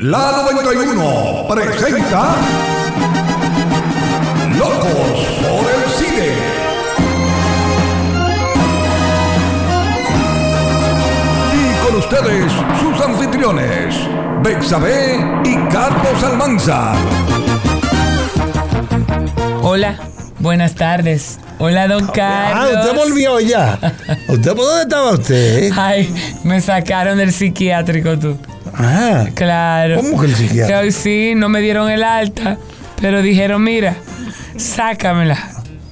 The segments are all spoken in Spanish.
La 91 presenta Locos por el Cine. Y con ustedes, sus anfitriones, Betsabe y Carlos Almanza. Hola, buenas tardes. Hola, don Carlos. Ah, usted volvió ya. ¿Usted por dónde estaba usted? Ay, me sacaron del psiquiátrico, tú. Ah, Claro. ¿cómo que el psiquiatra? Que hoy sí, no me dieron el alta, pero dijeron, mira, sácamela,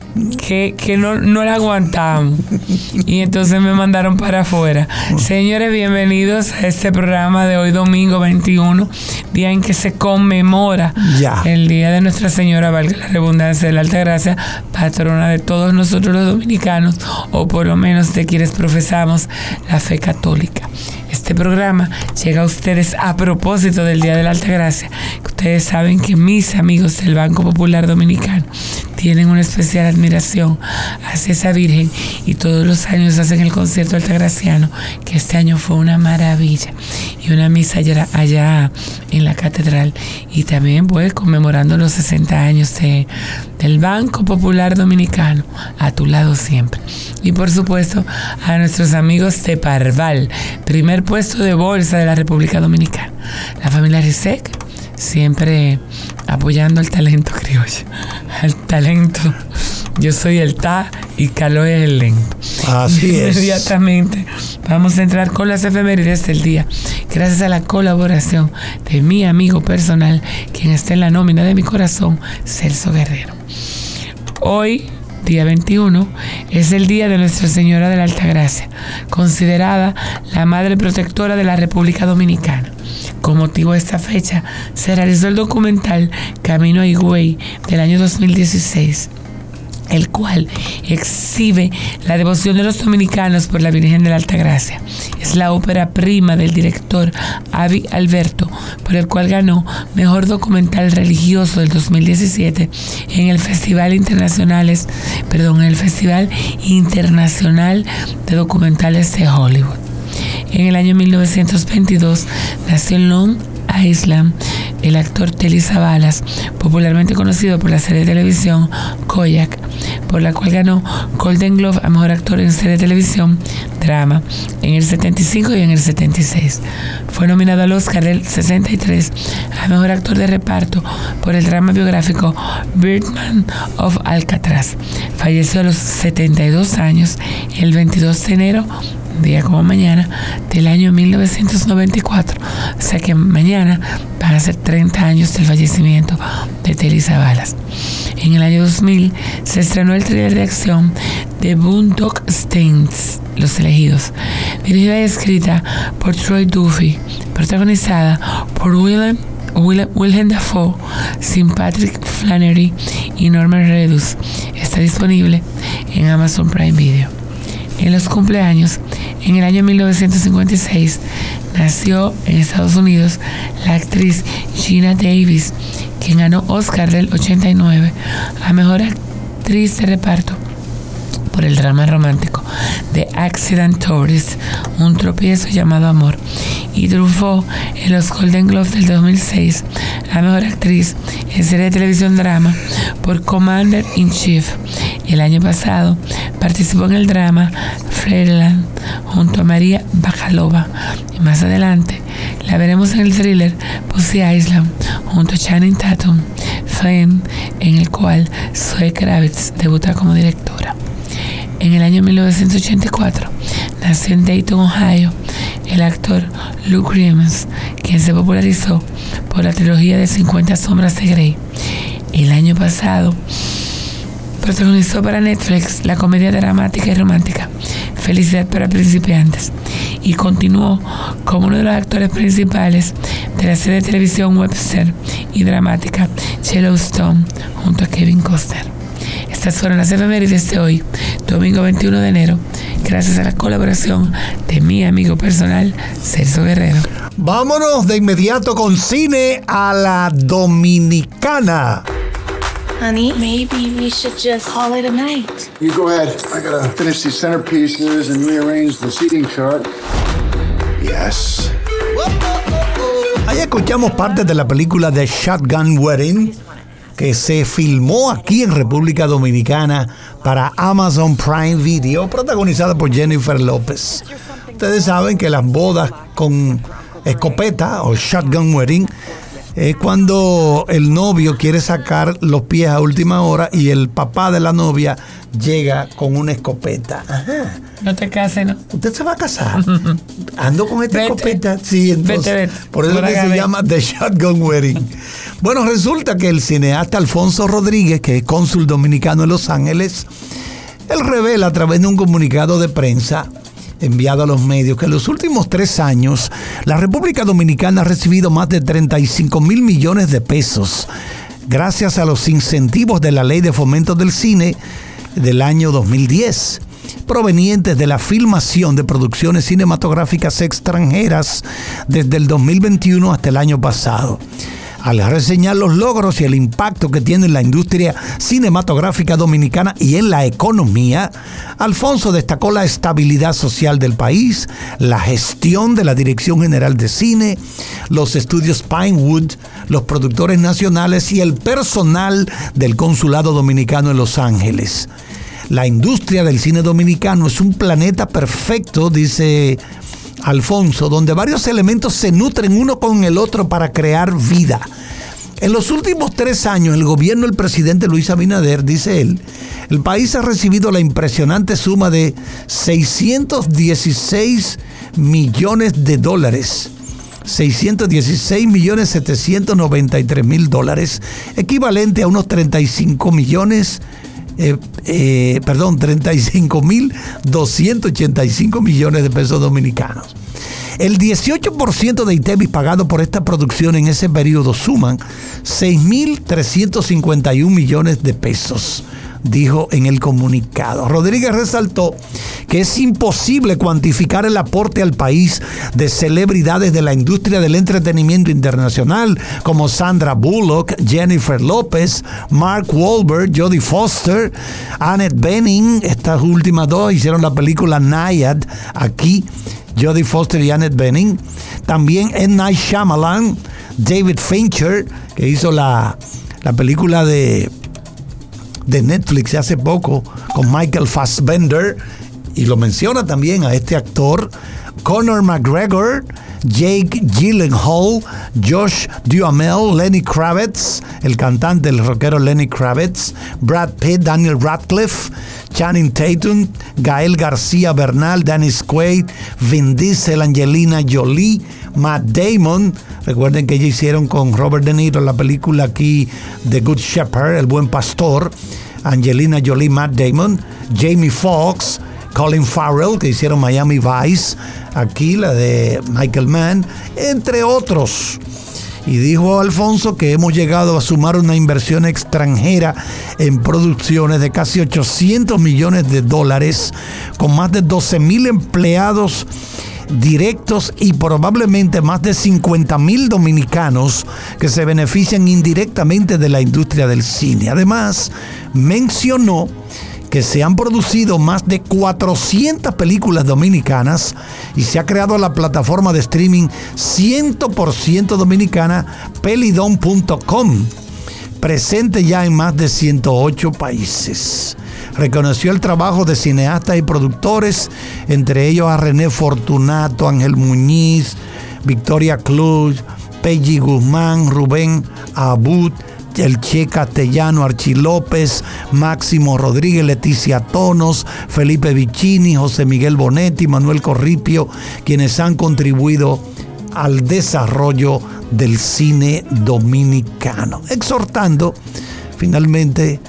que no la aguantamos. Y entonces me mandaron para afuera. Señores, bienvenidos a este programa de hoy, domingo 21, día en que se conmemora el Día de Nuestra Señora, valga la redundancia, de la Altagracia, patrona de todos nosotros los dominicanos, o por lo menos de quienes profesamos la fe católica. Este programa llega a ustedes a propósito del Día de la Altagracia. Ustedes saben que mis amigos del Banco Popular Dominicano tienen una especial admiración hacia esa Virgen y todos los años hacen el concierto altagraciano, que este año fue una maravilla, y una misa allá en la catedral, y también pues conmemorando los 60 años del Banco Popular Dominicano, a tu lado siempre. Y por supuesto a nuestros amigos de Parval, primer puesto de bolsa de la República Dominicana, la familia Rizek, siempre apoyando el talento criollo, al talento. Yo soy el ta y Carlos es el lento. Así es. Inmediatamente vamos a entrar con las efemérides del día, gracias a la colaboración de mi amigo personal, quien está en la nómina de mi corazón, Celso Guerrero. Hoy, día 21, es el día de Nuestra Señora de la Altagracia, considerada la Madre Protectora de la República Dominicana. Con motivo de esta fecha, se realizó el documental Camino a Higüey del año 2016, el cual exhibe la devoción de los dominicanos por la Virgen de la Altagracia. Es la ópera prima del director Avi Alberto, por el cual ganó Mejor Documental Religioso del 2017 en el Festival Internacional de Documentales de Hollywood. En el año 1922 nació en Long Island el actor Telly Savalas, popularmente conocido por la serie de televisión Kojak, por la cual ganó Golden Globe a Mejor Actor en Serie de Televisión Drama en el 75 y en el 76. Fue nominado al Oscar del 63 a Mejor Actor de Reparto por el drama biográfico Birdman of Alcatraz. Falleció a los 72 años el 22 de enero, día como mañana, del año 1994. O sea que mañana van a ser 30 años del fallecimiento de Telly Savalas. En el año 2000 se estrenó el thriller de acción The Boondock Saints, Los Elegidos, dirigida y escrita por Troy Duffy, protagonizada por Willem Dafoe, St. Patrick Flannery y Norman Reedus. Está disponible en Amazon Prime Video. En los cumpleaños, en el año 1956, nació en Estados Unidos la actriz Geena Davis, quien ganó Oscar del 89 a Mejor Actriz de Reparto por el drama romántico The Accident Tourist, un tropiezo llamado amor, y triunfó en los Golden Globes del 2006 a Mejor Actriz en Serie de Televisión Drama por Commander in Chief. El año pasado participó en el drama Fairyland junto a María Bakalova, y más adelante la veremos en el thriller Pussy Island junto a Channing Tatum, Fame, en el cual Zoe Kravitz debuta como directora. En el año 1984 nació en Dayton, Ohio, el actor Luke Rimmons, quien se popularizó por la trilogía de 50 Sombras de Grey. El año pasado protagonizó para Netflix la comedia dramática y romántica Felicidad para Principiantes, y continuó como uno de los actores principales de la serie de televisión webster y dramática Yellowstone junto a Kevin Costner. Estas fueron las efemérides de hoy, domingo 21 de enero, gracias a la colaboración de mi amigo personal, Celso Guerrero. Vámonos de inmediato con cine a la dominicana. Honey, maybe we should just call it a night. You go ahead. I gotta finish these centerpieces and rearrange the seating chart. Yes. Ahí escuchamos parte de la película The Shotgun Wedding, que se filmó aquí en República Dominicana para Amazon Prime Video, protagonizada por Jennifer López. Ustedes saben que las bodas con escopeta o shotgun wedding es cuando el novio quiere sacar los pies a última hora y el papá de la novia llega con una escopeta. Ajá. No te cases, ¿no? ¿Usted se va a casar? Ando con esta escopeta. Sí, entonces, vete. por eso es que se llama The Shotgun Wedding. Bueno, resulta que el cineasta Alfonso Rodríguez, que es cónsul dominicano en Los Ángeles, él revela a través de un comunicado de prensa enviado a los medios que en los últimos 3 años la República Dominicana ha recibido más de 35 mil millones de pesos gracias a los incentivos de la Ley de Fomento del Cine del año 2010, provenientes de la filmación de producciones cinematográficas extranjeras desde el 2021 hasta el año pasado. Al reseñar los logros y el impacto que tiene en la industria cinematográfica dominicana y en la economía, Alfonso destacó la estabilidad social del país, la gestión de la Dirección General de Cine, los estudios Pinewood, los productores nacionales y el personal del Consulado Dominicano en Los Ángeles. La industria del cine dominicano es un planeta perfecto, dice Alfonso, donde varios elementos se nutren uno con el otro para crear vida. En los últimos 3 años, el gobierno del presidente Luis Abinader, dice él, el país ha recibido la impresionante suma de $616 millones, $616.793.000, equivalente a unos 35.285 millones de pesos dominicanos. El 18% de ITEVIS pagado por esta producción en ese periodo suman 6.351 millones de pesos, dijo en el comunicado. Rodríguez resaltó que es imposible cuantificar el aporte al país de celebridades de la industria del entretenimiento internacional como Sandra Bullock, Jennifer López, Mark Wahlberg, Jodie Foster, Annette Bening. Estas últimas dos hicieron la película Nyad aquí, Jodie Foster y Annette Bening. También M. Night Shyamalan, David Fincher, que hizo la película de Netflix hace poco con Michael Fassbender, y lo menciona también a este actor, Conor McGregor, Jake Gyllenhaal, Josh Duhamel, Lenny Kravitz, el cantante, el rockero Lenny Kravitz, Brad Pitt, Daniel Radcliffe, Channing Tatum, Gael García Bernal, Dennis Quaid, Vin Diesel, Angelina Jolie, Matt Damon. Recuerden que ellos hicieron con Robert De Niro la película aquí The Good Shepherd, El Buen Pastor. Angelina Jolie, Matt Damon, Jamie Foxx, Colin Farrell, que hicieron Miami Vice, aquí la de Michael Mann, entre otros. Y dijo Alfonso que hemos llegado a sumar una inversión extranjera en producciones de casi $800 millones, con más de 12,000 empleados directos y probablemente más de 50,000 dominicanos que se benefician indirectamente de la industria del cine. Además, mencionó que se han producido más de 400 películas dominicanas y se ha creado la plataforma de streaming 100% dominicana Pelidon.com, presente ya en más de 108 países. Reconoció el trabajo de cineastas y productores, entre ellos a René Fortunato, Ángel Muñiz, Victoria Cluj, Peggy Guzmán, Rubén Abud, El Che Castellano, Archie López, Máximo Rodríguez, Leticia Tonos, Felipe Vicini, José Miguel Bonetti, Manuel Corripio, quienes han contribuido al desarrollo del cine dominicano. Exhortando, finalmente,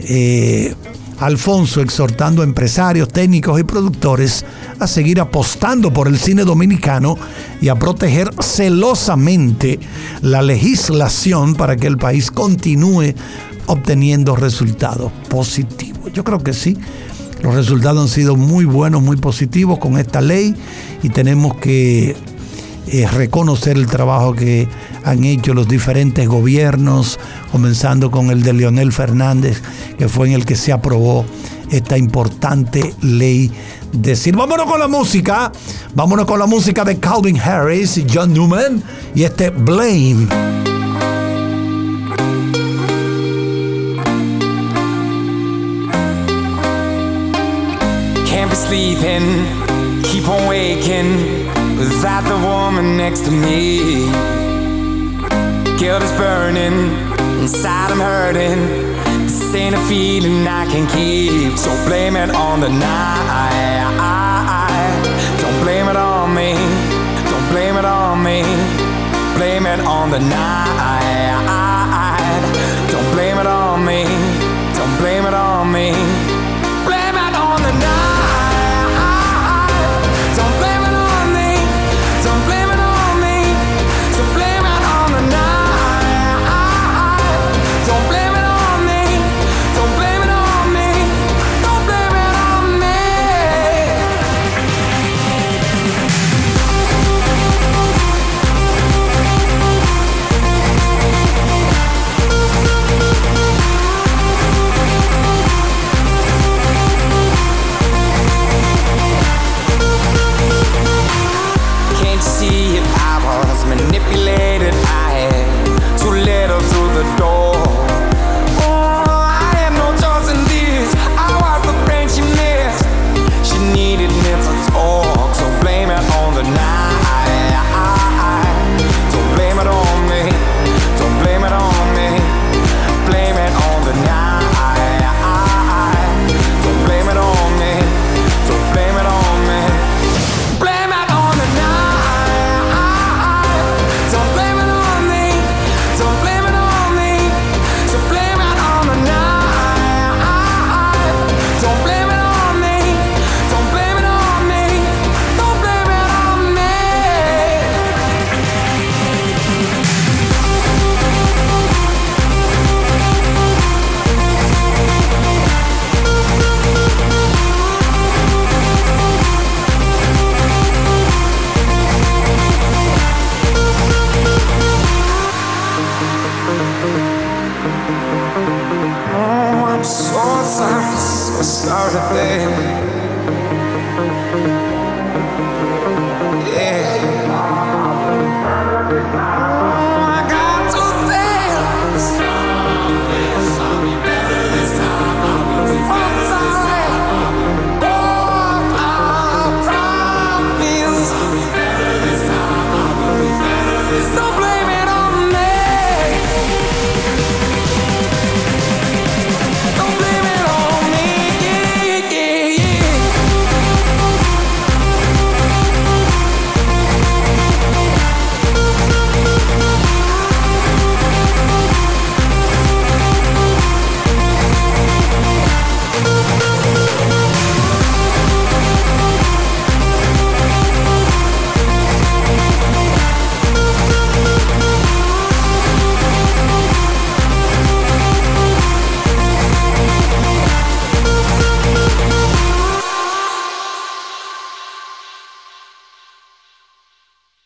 Alfonso exhortando a empresarios, técnicos y productores a seguir apostando por el cine dominicano y a proteger celosamente la legislación para que el país continúe obteniendo resultados positivos. Yo creo que sí, los resultados han sido muy buenos, muy positivos con esta ley, y tenemos que reconocer el trabajo que han hecho los diferentes gobiernos, comenzando con el de Leonel Fernández, que fue en el que se aprobó esta importante ley de decir. Vámonos con la música. Vámonos con la música de Calvin Harris y John Newman y este Blame. Can't be sleeping, keep on waking without the woman next to me. Guilt is burning, inside I'm hurting. This ain't a feeling I can keep. So blame it on the night. Don't blame it on me. Don't blame it on me. Blame it on the night. Don't blame it on me. Don't blame it on me. Blame it on the night. Don't blame it on me. Don't blame it on me. So blame it on the night. Don't blame it on me. Don't blame it on me. Don't blame it on me. Can't you see it? I was manipulated. I had too little through the door. Oh, I had no choice in this. I was the friend she missed. She needed me to talk, so blame it on the night. Don't blame it on me. Don't blame it on me. Blame it on the night. Don't blame it on me. Don't blame it on me. Blame it on the night. Don't blame it on me. Don't blame it on me. So blame it on the night. Don't blame it on me. Don't blame it on me. Don't blame it on me. Oh, I'm so sorry, babe.